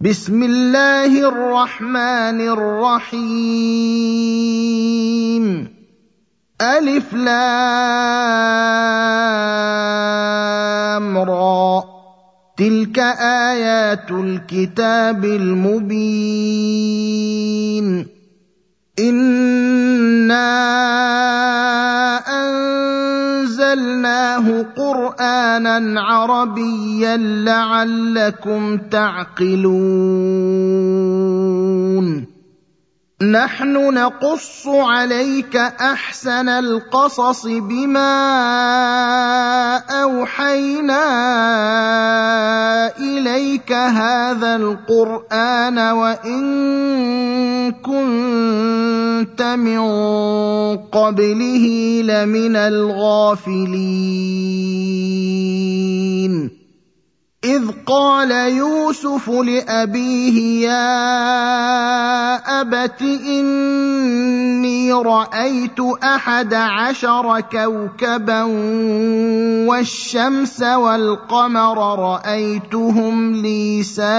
بسم الله الرحمن الرحيم ألف لام را تلك آيات الكتاب المبين إنا أنزلناه قرآنا عربيا لعلكم تعقلون نحن نقص عليك أحسن القصص بما أوحينا إليك هذا القرآن وإن كنت من قبله لمن الغافلين إذ قال يوسف لأبيه يا أبت إني رأيت 11 كوكبا والشمس والقمر رأيتهم لي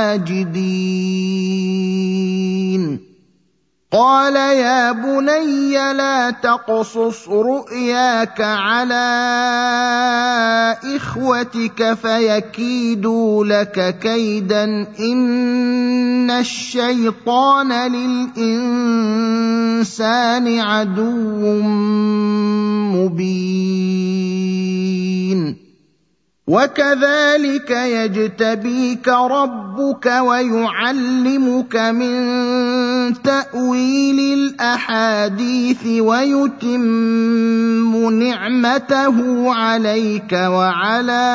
ساجدين قال يا بني لا تقصص رؤياك على إخوتك فيكيدوا لك كيدا إن الشيطان للإنسان عدو مبين وكذلك يجتبيك ربك ويعلمك من تأويل الأحاديث ويتم نعمته عليك وعلى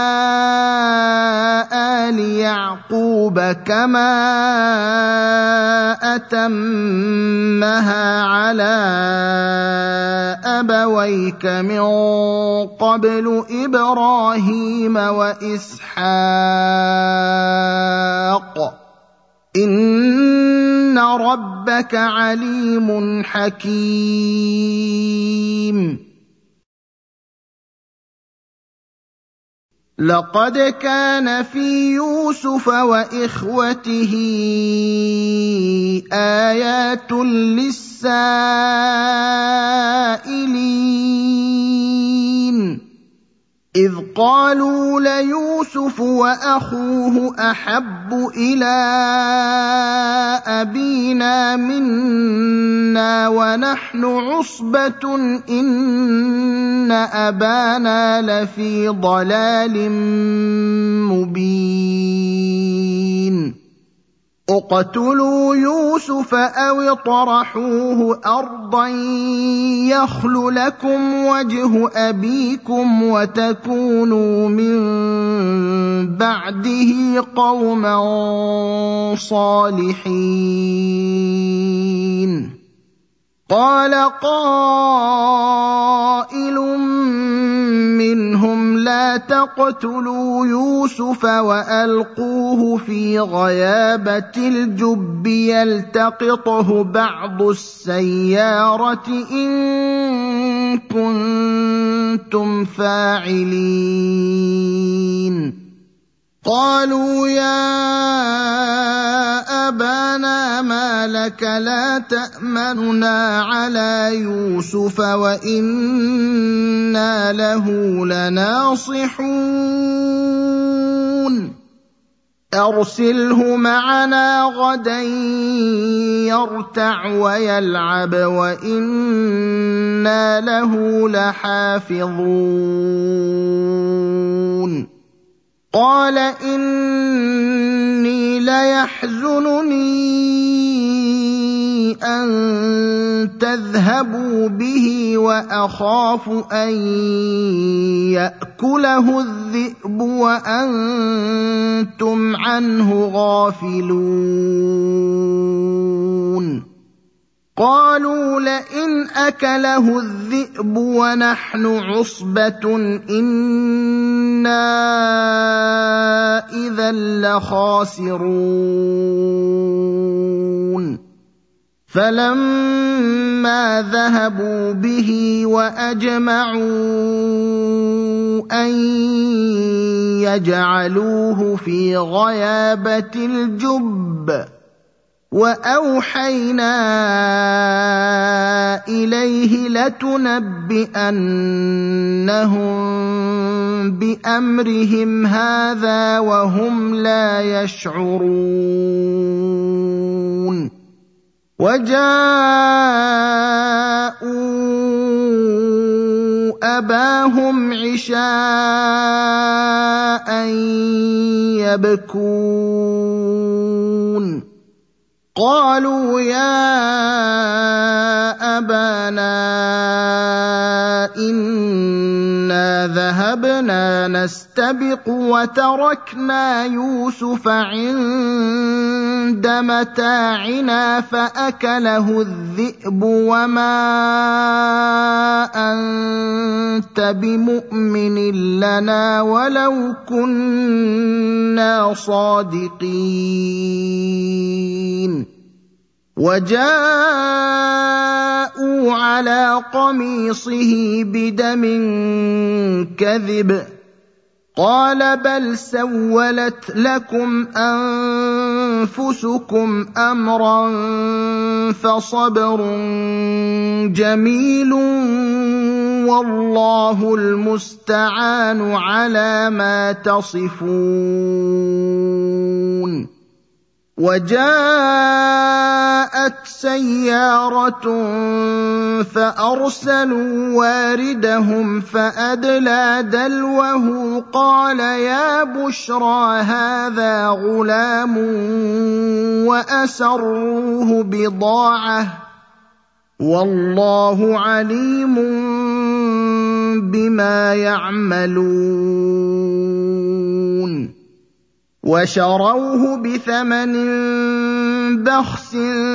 آل يعقوب كما أتمها على أبويك من قبل إبراهيم وإسحاق إن ربك عليم حكيم لقد كان في يوسف وإخوته آيات للسائلين إذ قالوا ليوسف وأخوه أحب إلى أبينا منا ونحن عصبة إن أبانا لفي ضلال مبين اقتلوا يوسف أو اطرحوه أرضا يخل لكم وجه أبيكم وتكونوا من بعده قوما صالحين قال قائل منهم لا تقتلوا يوسف وألقوه في غيابة الجب يلتقطه بعض السيارة إن كنتم فاعلين قالوا يا أبانا ما لك لا تأمننا على يوسف وإنا له لناصحون أرسله معنا غدا يرتع ويلعب وإنا له لحافظون قال إني ليحزنني أن تذهبوا به وأخاف أن يأكله الذئب وأنتم عنه غافلون قالوا لئن أكله الذئب ونحن عصبة إنا إذا لخاسرون فلما ذهبوا به وأجمعوا أن يجعلوه في غيابة الجب وأوحينا إليه لتنبئنهم بأمرهم هذا وهم لا يشعرون وجاءوا أباهم عشاء يبكون قالوا يا أبانا إنا ذهبنا نستبق وتركنا يوسف عند متاعنا فأكله الذئب وما أنت بمؤمن لنا ولو كنا صادقين وجاءوا على قميصه بدم كذب قال بل سولت لكم أنفسكم أمرا فصبر جميل والله المستعان على ما تصفون وجاءت سيارة فأرسلوا واردهم فأدلى دلوه قال يا بشرى هذا غلام وأسروه بضاعة والله عليم بما يعملون وشروه بثمن بخس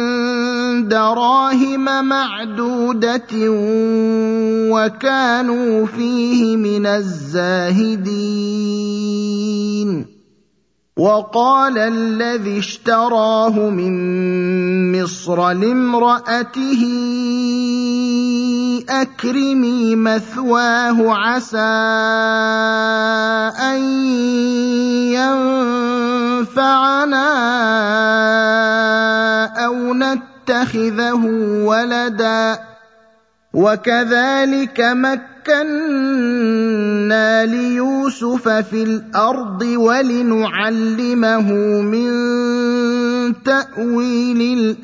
دراهم معدودة وكانوا فيه من الزاهدين وقال الذي اشتراه من مصر لامرأته أكرمي مثواه عسى أن ينفعنا أو نتخذه ولدا وكذلك مكنا ليوسف في الأرض ولنعلمه من تأويل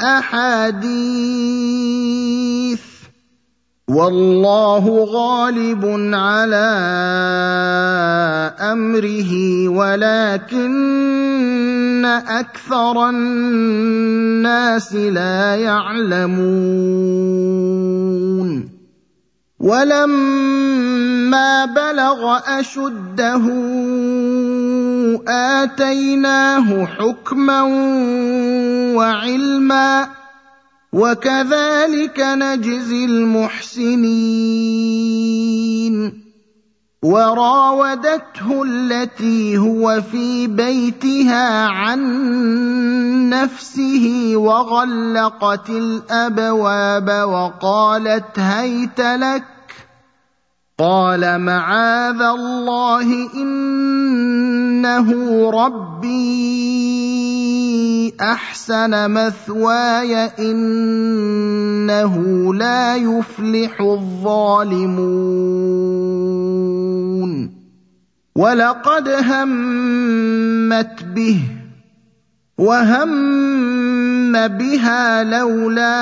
الأحاديث والله غالب على أمره ولكن أكثر الناس لا يعلمون ولما بلغ أشده آتيناه حكما وعلما وكذلك نجزي المحسنين وراودته التي هو في بيتها عن نفسه وغلقت الأبواب وقالت هيت لك قال معاذ الله إنه ربي أحسن مثواي إنه لا يفلح الظالمون ولقد همت به وهم بها لولا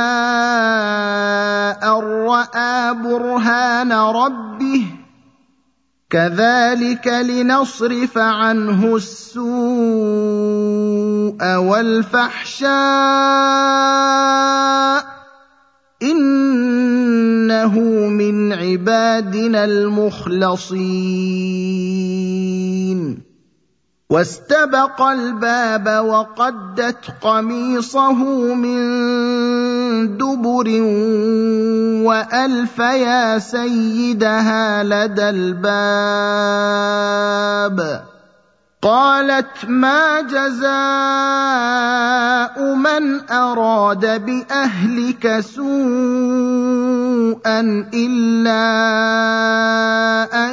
أن رأى برهان ربه كذلك لنصرف عنه السوء والفحشاء إنه من عبادنا المخلصين واستبق الباب وقدت قميصه من دبر وألف يا سيدها لدى الباب قالت ما جزاء من من أراد بأهلك سوءا إلا أن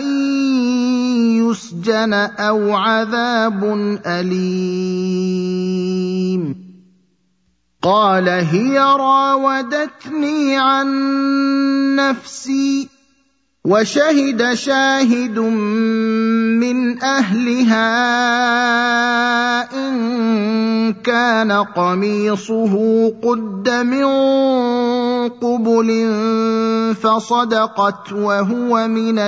يسجن أو عذاب أليم. قال هي راودتني عن نفسي وشهد شاهد من أهلها إن كان قميصه قد من قبل فصدقت وهو من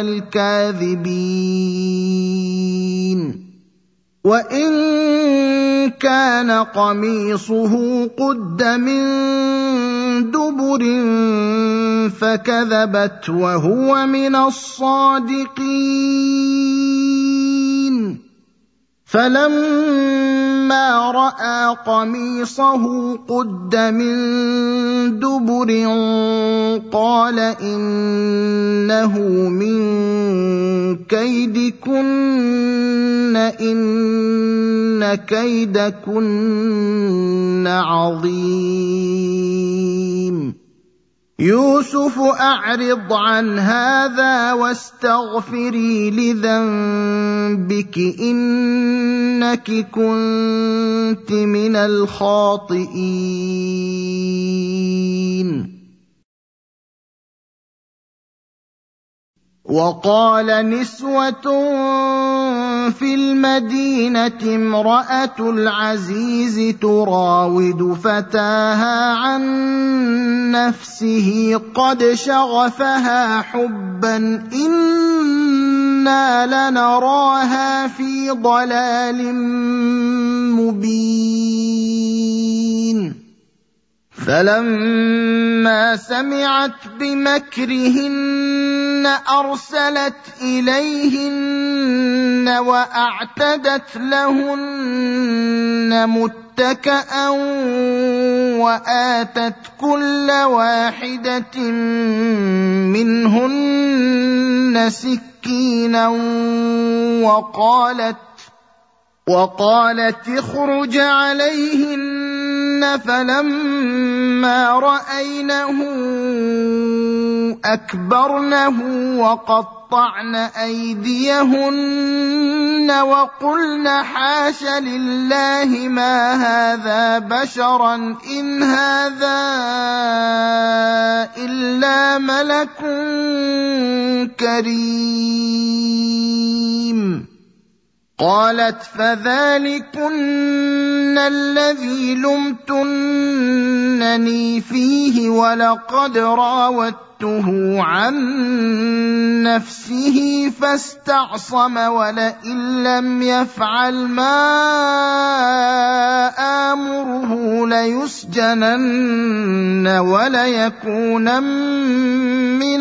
الكاذبين وإن كان قميصه قد من دبر فكذبت وهو من الصادقين. فلما رأى قميصه قد من دبر قال إنه من كيدكن إن كيدكن عظيم. يوسف أعرض عن هذا واستغفري لذنبك إنك كنت من الخاطئين. وقال نسوة في المدينة امرأة العزيز تراود فتاها عن نفسه قد شغفها حبا إنا لنراها في ضلال مبين. فلما سمعت بمكرهن أرسلت إليهن وأعتدت لهن متكئا وآتت كل واحدة منهن سكينا وقالت اخرج عليهن. فلما رأينه أكبرنه وقطعن أيديهن وقلن حاش لله ما هذا بشرا إن هذا إلا ملك كريم. قالت فذلكن الذي لمتنني فيه ولقد راودته عن نفسه فاستعصم ولئن لم يفعل ما آمره ليسجنن وليكونن من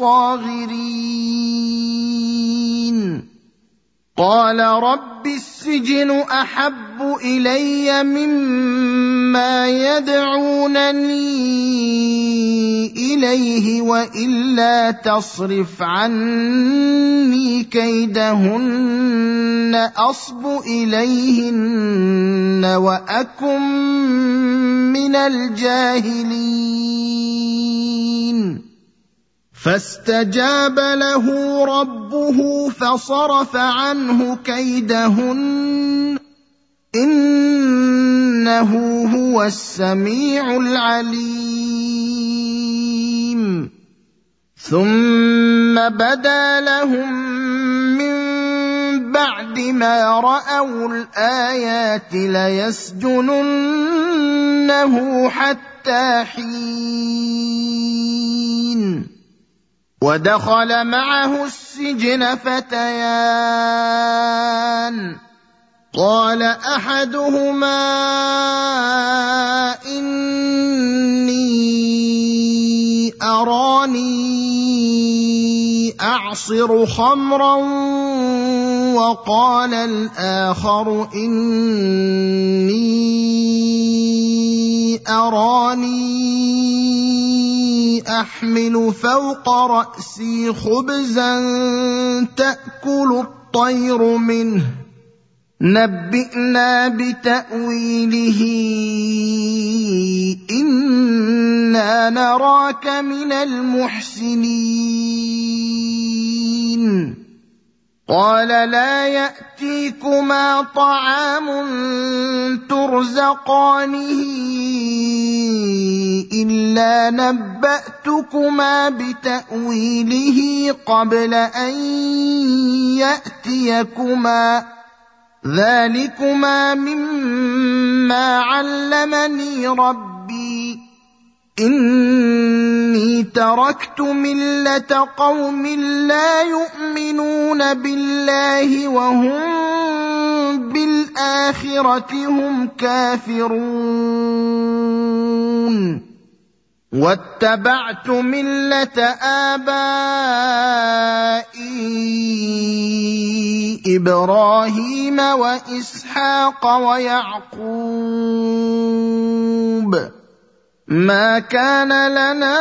الصاغرين. قال رب السجن أحب إلي مما يدعونني إليه وإلا تصرف عني كيدهن أصب إليهن وأكن من الجاهلين. فاستجاب له ربه فصرف عنه كيدهن إنه هو السميع العليم. ثم بدا لهم من بعد ما رأوا الآيات ليسجننه حتى حين. ودخل معه السجن فتيان قال أحدهما إني أراني أعصر خمرا وقال الآخر إني أراني أحمل فوق رأسي خبزا تأكل الطير منه نبئنا بتأويله نراك من المحسنين. قال لا يأتيكما طعام ترزقانه إلا نبأتكما بتأويله قبل أن يأتيكما، ذلكما مما علمني ربي، إني تركت ملة قوم لا يؤمنون بالله وهم بالآخرة هم كافرون، واتبعت ملة آبائي إبراهيم وإسحاق ويعقوب، ما كان لنا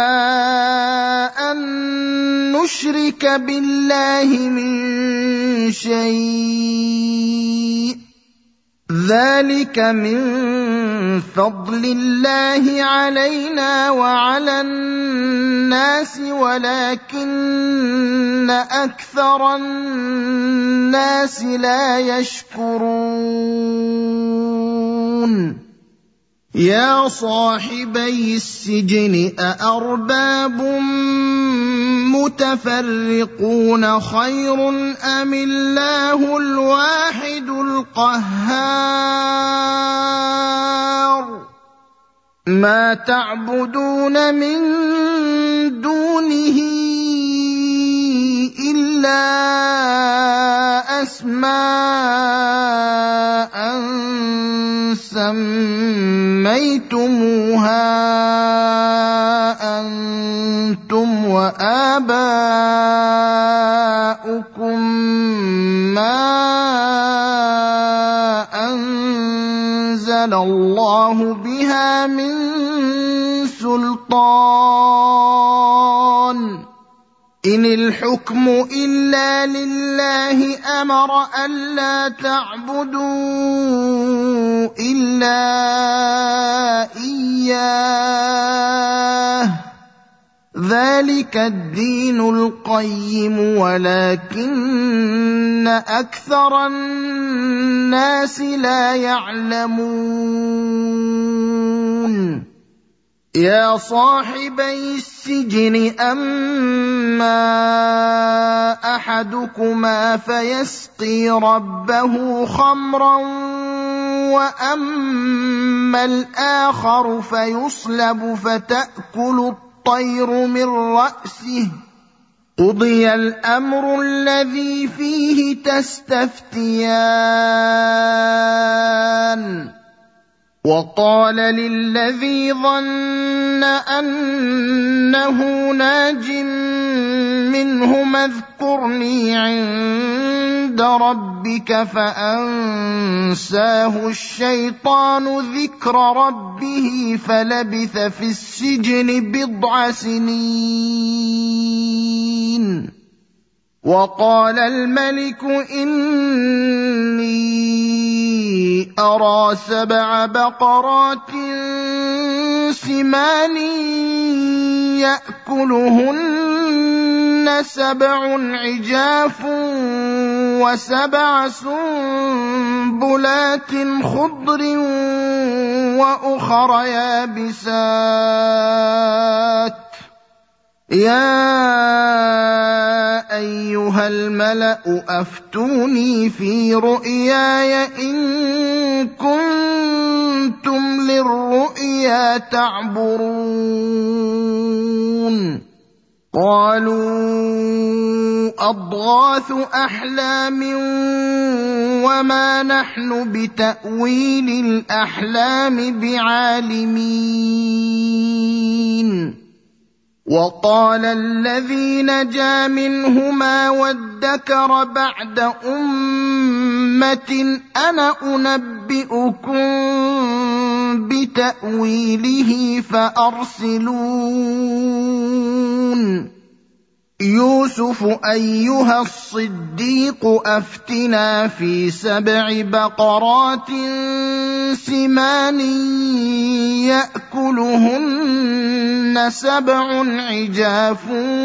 أن نشرك بالله من شيء، ذلك من فضل الله علينا وعلى الناس ولكن أكثر الناس لا يشكرون. يا صاحبي السجن أأرباب متفرقون خير أم الله الواحد القهار؟ ما تعبدون من دونه إلا أسماء سميتموها أنتم وآباؤكم ما أنزل الله بها من سلطان، إن الحكم إلا لله أمر ألا تعبدوا إلا إياه، ذلك الدين القيم ولكن أكثر الناس لا يعلمون. يا صاحبي السجن أما أحدكما فيسقي ربه خمرا وأما الآخر فيصلب فتأكل الطير من رأسه، قضي الأمر الذي فيه تستفتيان. وقال للذي ظن أنه ناج منهما اذكرني عند ربك فأنساه الشيطان ذكر ربه فلبث في السجن 7 سنين. وقال الملك إني أرى 7 بقرات سمان يأكلهن 7 عجاف و7 سنبلات خضر وأخر يابسات، يا أيها الملأ أفتوني في رؤياي إن كنتم للرؤيا تعبرون. قالوا أضغاث أحلام وما نحن بتأويل الأحلام بعالمين. وقال الذي نجا منهما وادكر بعد أمة أنا أنبئكم بتأويله فأرسلون. يوسف أيها الصديق أفتنا في 7 بقرات سمان يأكلهن 7 عجاف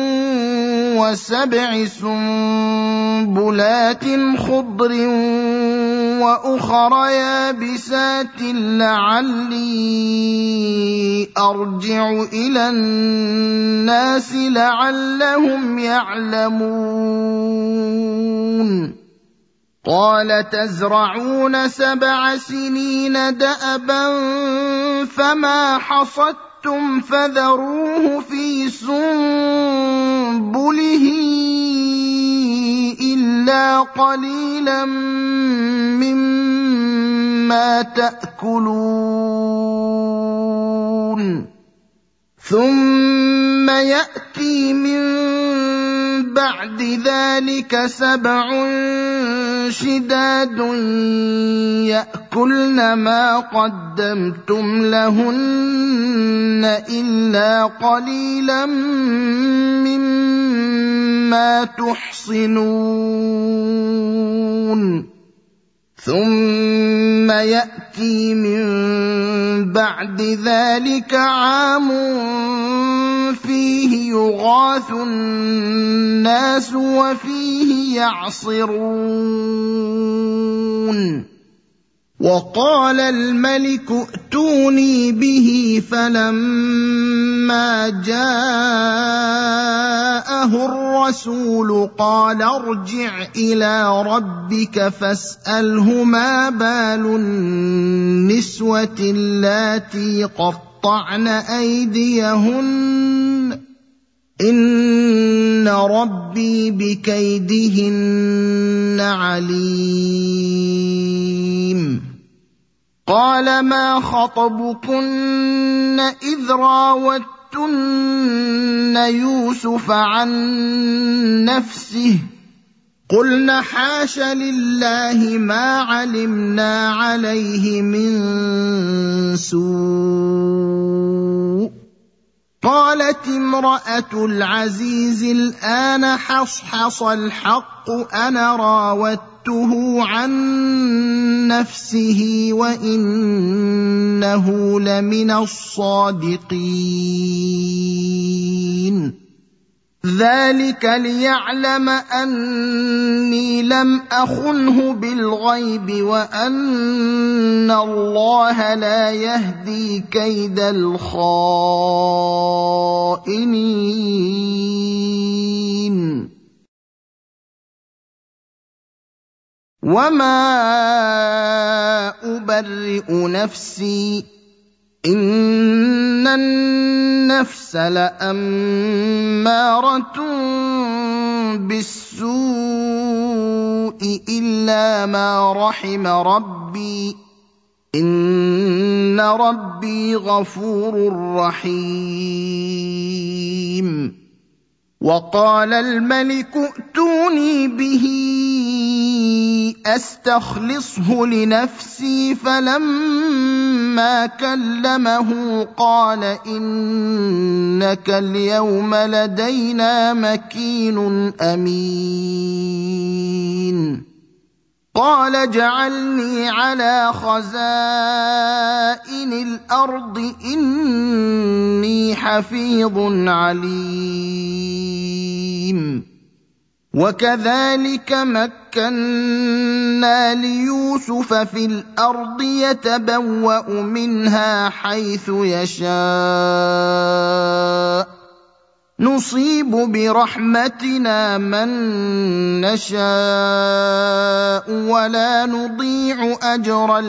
و7 سنبلات خضر وأخر يابسات لعلي أرجع إلى الناس لعلهم يعلمون قال تزرعون 7 سنين دأبا فما حصدتم فذروه في سنبله إلا قليلا مما تأكلون ثم يأتي من بعد ذلك 7 شداد يأكلن ما قدمتم لهن إلا قليلا مما تحصنون ثم يأتي من بعد ذلك عام فيه يغاث الناس وفيه يعصرون وقال الملك ائتوني به فلما جاءه الرسول قال ارجع إلى ربك فاسأله ما بال النسوة اللاتي قطعن أيديهن إن ربي بكيدهن عليم قال ما خطبكن إذ راوتن يوسف عن نفسه قلن حاش لله ما علمنا عليه من سوء قالت امرأة العزيز الآن حصحص الحق أنا راودته عن نفسه وإنه لمن الصادقين ذلك ليعلم أني لم أخنه بالغيب وأن الله لا يهدي كيد الخائنين وما أبرئ نفسي إن النفس لأمارة بالسوء إلا ما رحم ربي إن ربي غفور رحيم وقال الملك ائتوني به أستخلصه لنفسي فلما كلمه قال إنك اليوم لدينا مكين أمين قال اجعلني على خزائن الأرض إني حفيظ عليم وكذلك مكنا ليوسف في الأرض يتبوأ منها حيث يشاء نصيب برحمتنا من نشاء ولا نضيع أجر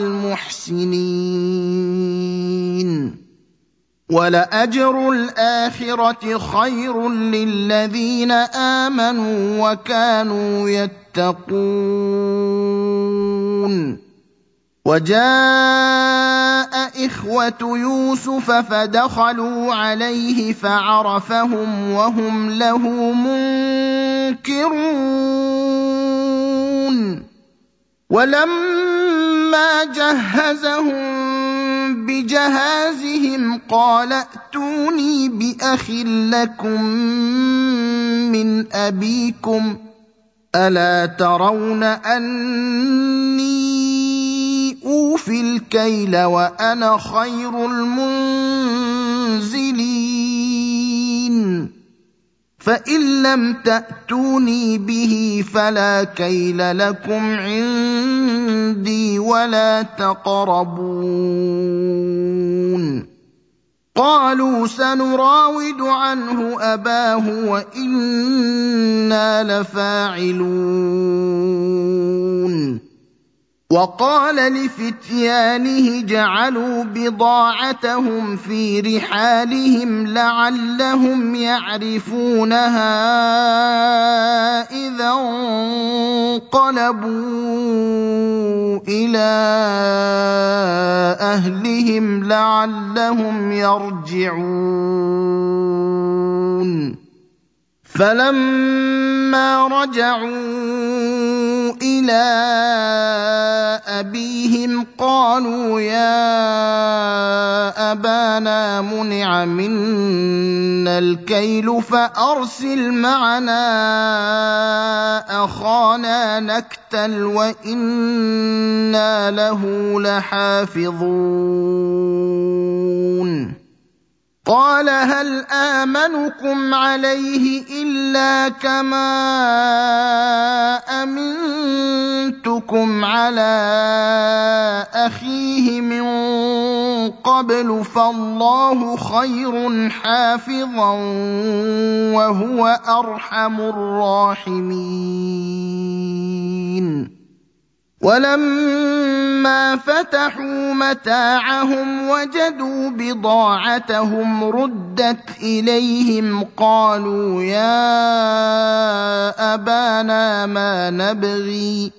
المحسنين ولأجر الآخرة خير للذين آمنوا وكانوا يتقون وجاء إخوة يوسف فدخلوا عليه فعرفهم وهم له منكرون ولما جهزهم بجهازهم قال ائتوني بأخ لكم من أبيكم ألا ترون أني أوفي الكيل وأنا خير المنزلين فإن لم تأتوني به فلا كيل لكم عندي ولا تقربون قالوا سنراود عنه أباه وإنا لفاعلون وقال لفتيانه جعلوا بضاعتهم في رحالهم لعلهم يعرفونها إذا انقلبوا إلى أهلهم لعلهم يرجعون فلما رجعوا إلى أبيهم قالوا يا أبانا منع منا الكيل فأرسل معنا أخانا نكتل وإنا له لحافظون قال هل آمنكم عليه إلا كما أمنتكم على أخيه من قبل فالله خير حافظا وهو أرحم الراحمين ولما فتحوا متاعهم وجدوا بضاعتهم ردت إليهم قالوا يا أبانا ما نبغي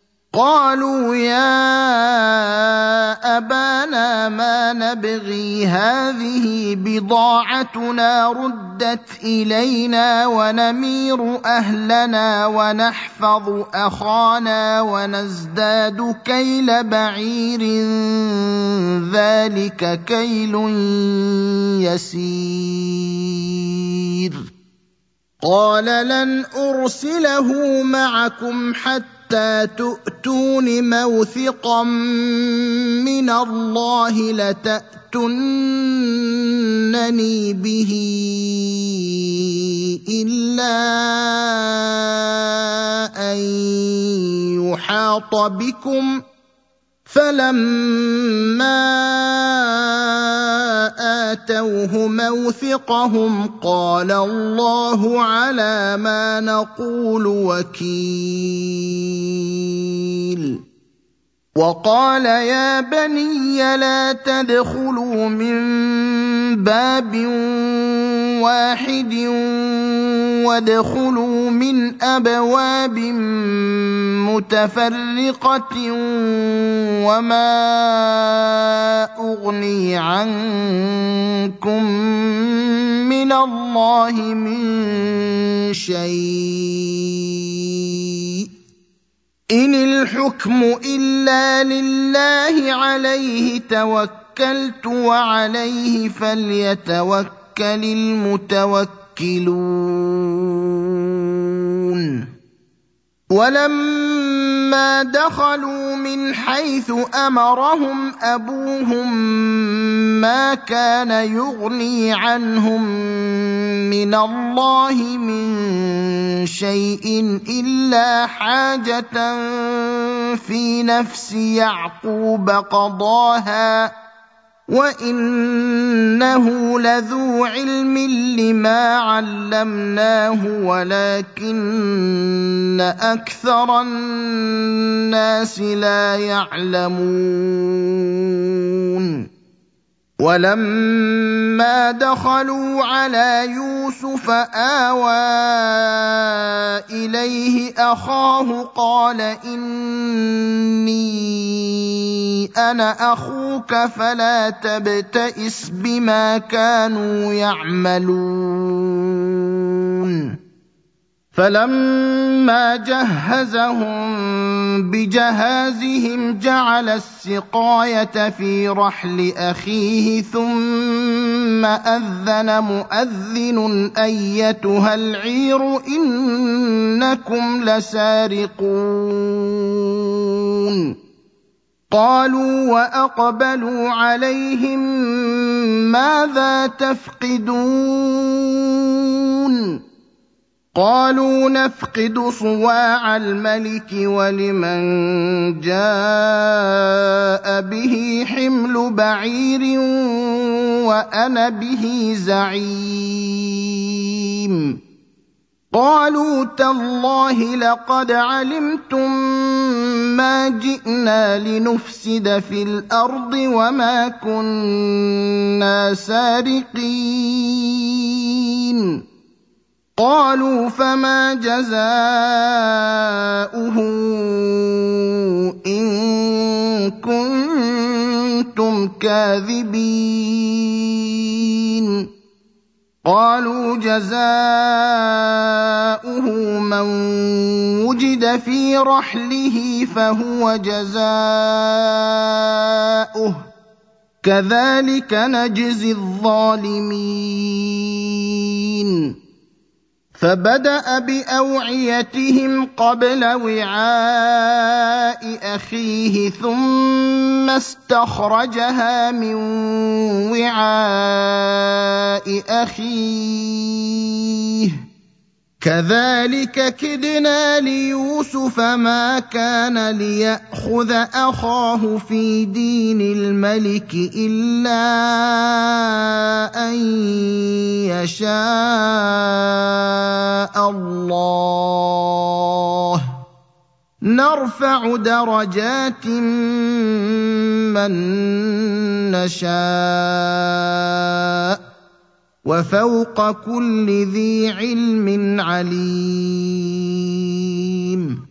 هذه بضاعتنا ردت إلينا ونمير أهلنا ونحفظ أخانا ونزداد كيل بعير ذلك كيل يسير قال لن أرسله معكم حتى تؤتون موثقا من الله لتأتونني به إلا أن يحاط بكم فلما آتوه موثقهم قال الله على ما نقول وكيل وقال يا بني لا تدخلوا من باب واحد وادخلوا من أبواب متفرقة وما أغني عنكم من الله من شيء إن الحكم إلا لله عليه توكلت وعليه فليتوكل المتوكلون ولما دخلوا من حيث أمرهم أبوهم ما كان يغني عنهم من الله من شيء إلا حاجة في نفس يعقوب قضاها وإنه لذو علم لما علمناه ولكن أكثر الناس لا يعلمون ولما دخلوا على يوسف آوى إليه أخاه قال إني أنا أخوك فلا تبتئس بما كانوا يعملون فلما جهزهم بجهازهم جعل السقايه في رحل اخيه ثم اذن مؤذن ايتها العير انكم لسارقون قالوا واقبلوا عليهم ماذا تفقدون قالوا نفقد صواع الملك ولمن جاء به حمل بعير وانا به زعيم قالوا تالله لقد علمتم ما جئنا لنفسد في الارض وما كنا سارقين قالوا فما جزاؤه ان كنتم كاذبين قالوا جزاؤه من وجد في رحله فهو جزاؤه كذلك نجزي الظالمين فبدأ بأوعيتهم قبل وعاء أخيه ثم استخرجها من وعاء أخيه كذلك كدنا ليوسف ما كان ليأخذ أخاه في دين الملك إلا أن يشاء الله نرفع درجات من نشاء وفوق كل ذي علم عليم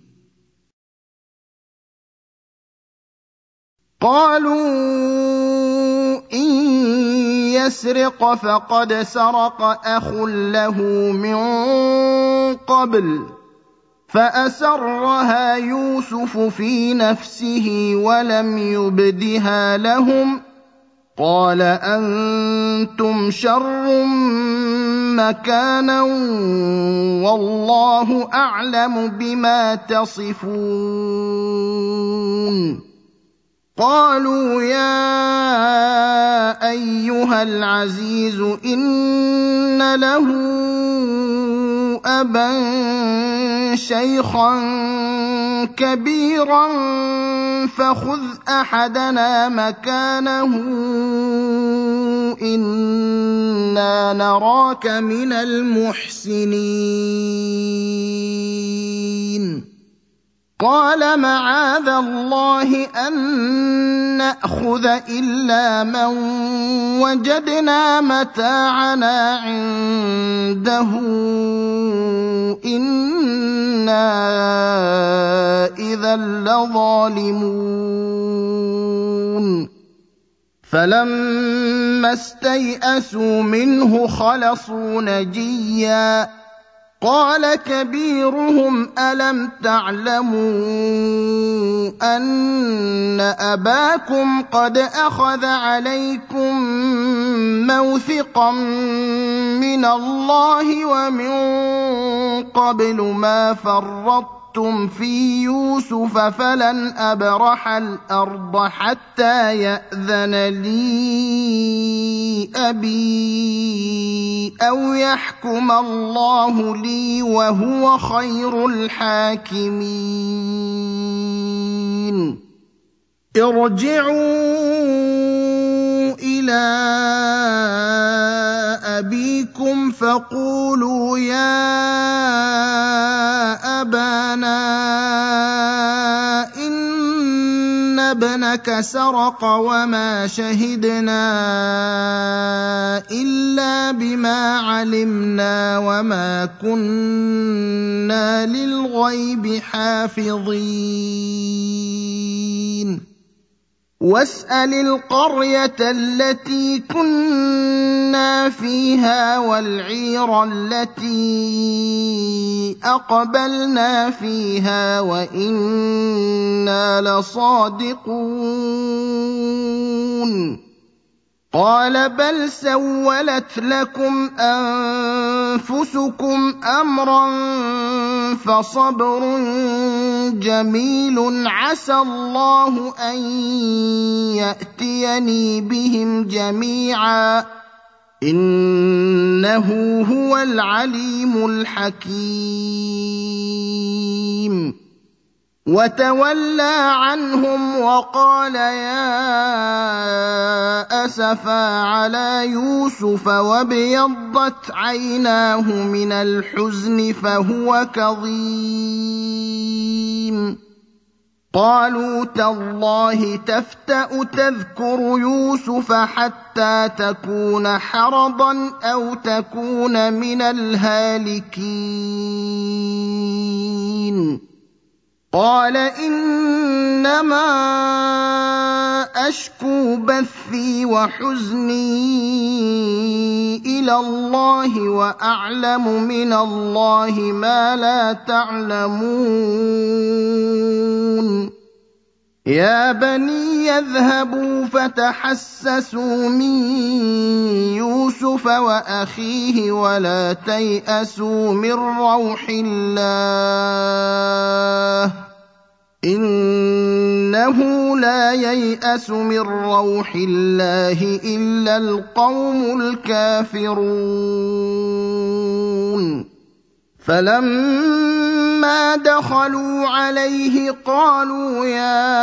قالوا إن يسرق فقد سرق أخ له من قبل فأسرها يوسف في نفسه ولم يبدها لهم قال أنتم شر مكانا والله أعلم بما تصفون قالوا يا أيها العزيز إن له أبا شيخا كبيرا فخذ أحدنا مكانه إنا نراك من المحسنين قال معاذ الله أن نأخذ إلا من وجدنا متاعنا عنده إنا إذا لظالمون فلما استيئسوا منه خلصوا نجيا قال كبيرهم ألم تعلموا أن أباكم قد أخذ عليكم موثقا من الله ومن قبل ما فرطتم في يوسف فلن أبرح الأرض حتى يأذن لي أبي أو يحكم الله لي وهو خير الحاكمين ارجعوا إلى أبيكم فقولوا يا أبانا إن ابنك سرق وما شهدنا إلا بما علمنا وما كنا للغيب حافظين واسأل القرية التي كنا فيها والعير التي أقبلنا فيها وإنا لصادقون قال بل سولت لكم أنفسكم أمرا فصبر جميل عسى الله أن يأتيني بهم جميعا إنه هو العليم الحكيم وتولى عنهم وقال يا أسفا على يوسف وابيضت عيناه من الحزن فهو كظيم قالوا تالله تفتأ تذكر يوسف حتى تكون حرضا أو تكون من الهالكين قال إنما أشكو بثي وحزني إلى الله وأعلم من الله ما لا تعلمون يا بني يذهبوا فتحسسوا من يوسف وأخيه ولا تيأسوا من روح الله إنه لا ييأس من روح الله إلا القوم الكافرون فلما دخلوا عليه قالوا يا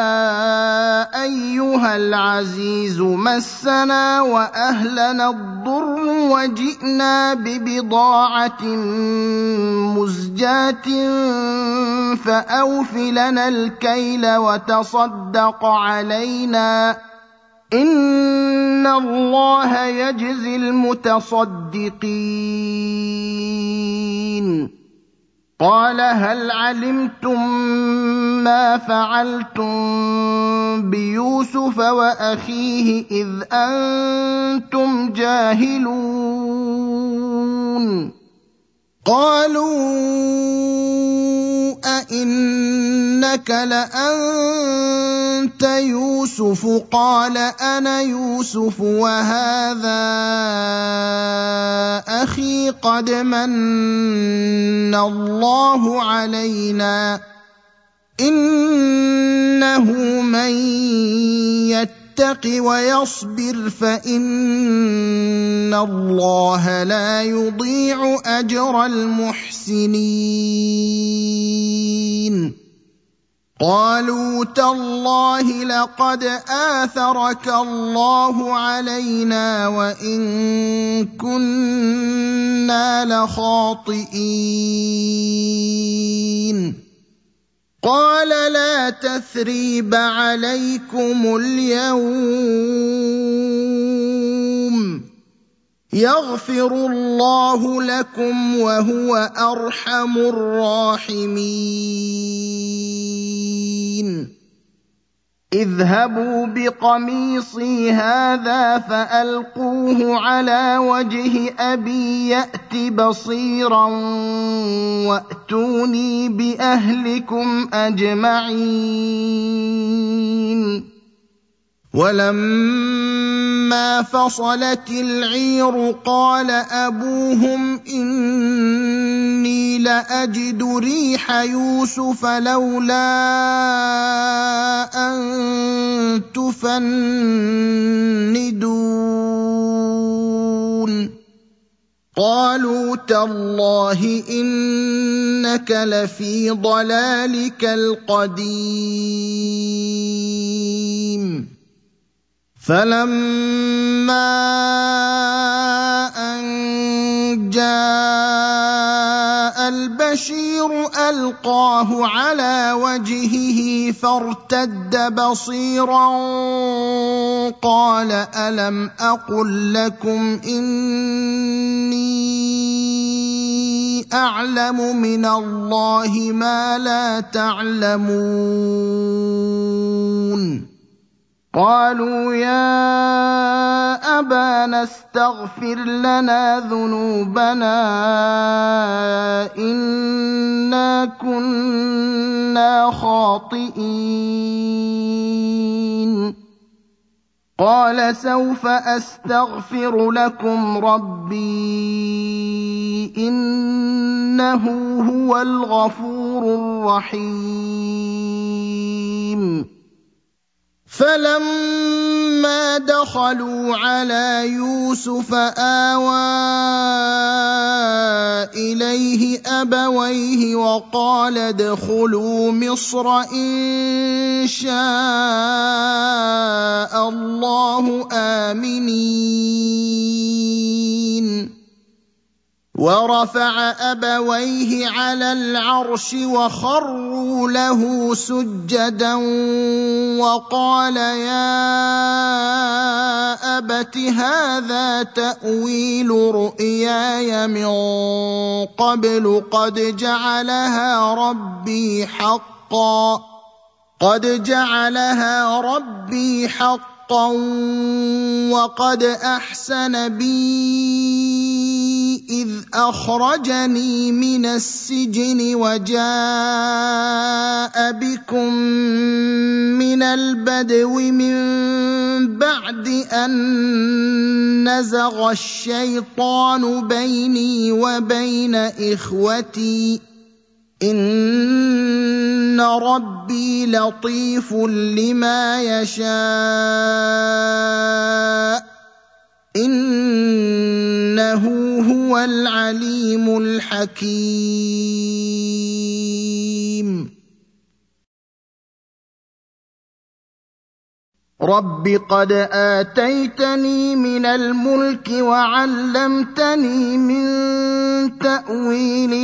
أيها العزيز مسنا وأهلنا الضر وجئنا ببضاعة مزجاة فأوف لنا الكيل وتصدق علينا إن الله يجزي المتصدقين قال هل علمتم ما فعلتم بيوسف وأخيه إذ أنتم جاهلون قالوا أئنك لأنت يوسف قال أنا يوسف وهذا أخي قد من الله علينا إنه من يتق ويصبر فإن الله لا يضيع أجر المحسنين قالوا تالله لقد آثرك الله علينا وإن كنا لخاطئين قال لا تثريب عليكم اليوم يغفر الله لكم وهو أرحم الراحمين اذهبوا بقميصي هذا فألقوه على وجه أبي يأت بصيرا وأتوني بأهلكم أجمعين ولما فصلت العير قال أبوهم إني لأجد ريح يوسف لولا أن تفندون قالوا تالله إنك لفي ضلالك القديم فلما أن جاء البشير ألقاه على وجهه فارتد بصيرا قال ألم أقل لكم إني أعلم من الله ما لا تعلمون قالوا يا أبانا استغفر لنا ذنوبنا إنا كنا خاطئين قال سوف أستغفر لكم ربي إنه هو الغفور الرحيم فلما دخلوا على يوسف آوى إليه أبويه وقال ادخلوا مصر إن شاء الله آمنين ورفع أبويه على العرش وخروا له سجدا وقال يا أبت هذا تأويل رؤياي من قبل قد جعلها ربي حقا وقد أحسن بي إذ أخرجني من السجن وجاء بكم من البدو من بعد أن نزغ الشيطان بيني وبين إخوتي إن ربي لطيف لما يشاء إنه هو العليم الحكيم رب قد آتيتني من الملك وعلمتني من تأويل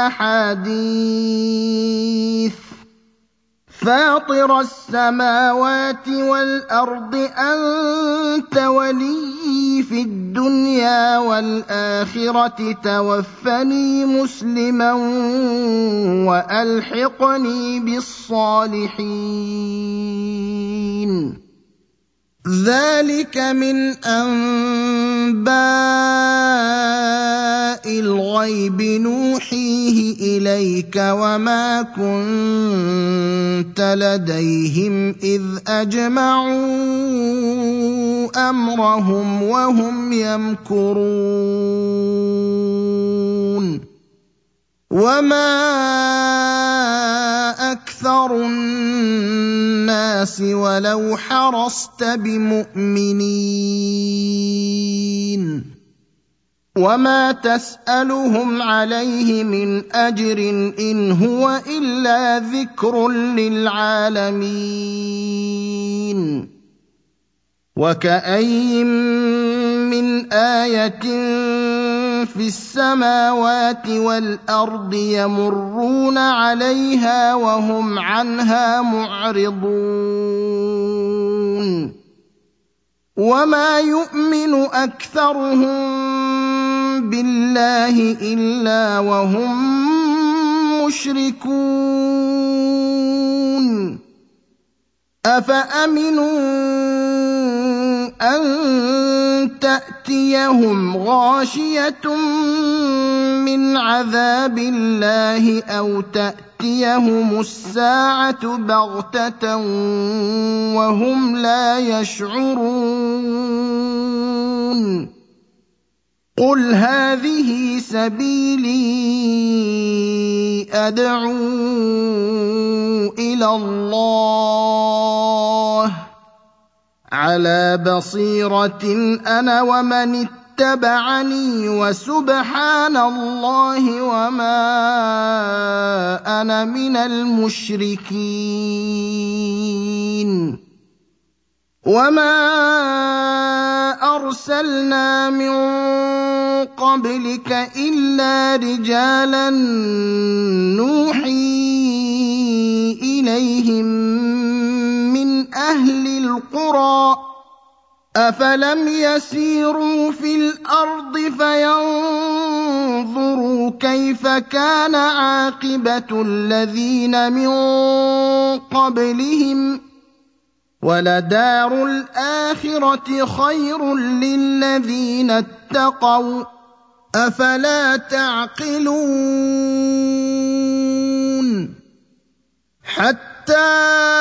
الأحاديث فاطر السماوات والأرض أنت ولي في الدنيا والآخرة توفني مسلما وألحقني بالصالحين ذلك من أنباء الغيب نوحيه إليك وما كنت لديهم إذ أجمعوا أمرهم وهم يمكرون وما أكثر الناس ولو حرصت بمؤمنين وما تسألهم عليه من أجر إن هو إلا ذكر للعالمين وكأين من آية في السماوات والأرض يمرون عليها وهم عنها معرضون وما يؤمن أكثرهم بالله إلا وهم مشركون أفأمنوا أن تأتيهم غاشية من عذاب الله أو تأتيهم الساعة بغتة وهم لا يشعرون قل هذه سبيلي أدعو إلى الله على بصيرة أنا ومن اتبعني وسبحان الله وما أنا من المشركين وما أرسلنا من قبلك إلا رجالا نوحي إليهم من أهل القرى أفلم يسيروا في الأرض فينظروا كيف كان عاقبة الذين من قبلهم وَلَدَارُ الْآخِرَةِ خَيْرٌ لِّلَّذِينَ اتَّقَوْا ۗ أَفَلَا تَعْقِلُونَ حَتَّىٰ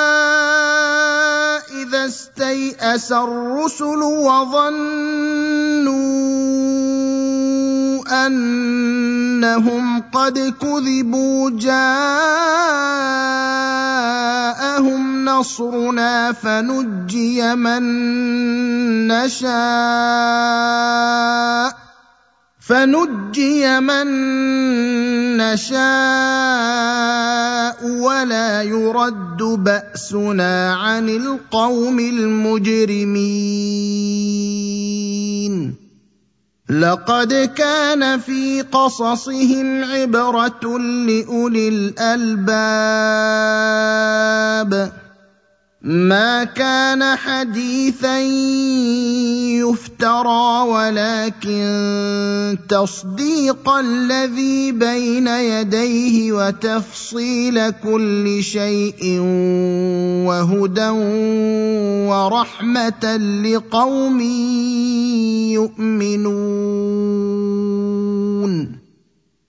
إِذَا اسْتَيْأَسَ الرُّسُلُ وَظَنُّوا أَنَّهُمْ قَدْ كُذِبُوا جَاءَهُمْ نَصْرُنَا فَنُجِّيَ مَن نَّشَاءُ وَلَا يُرَدُّ بَأْسُنَا عَنِ الْقَوْمِ الْمُجْرِمِينَ لَقَدْ كَانَ فِي قَصَصِهِمْ عِبْرَةٌ لِّأُولِي الْأَلْبَابِ مَا كَانَ حَدِيثًا يُفْتَرَىٰ وَلَٰكِن تَصْدِيقَ الَّذِي بَيْنَ يَدَيْهِ وَتَفْصِيلَ كُلِّ شَيْءٍ وَهُدًى وَرَحْمَةً لِّقَوْمٍ يُؤْمِنُونَ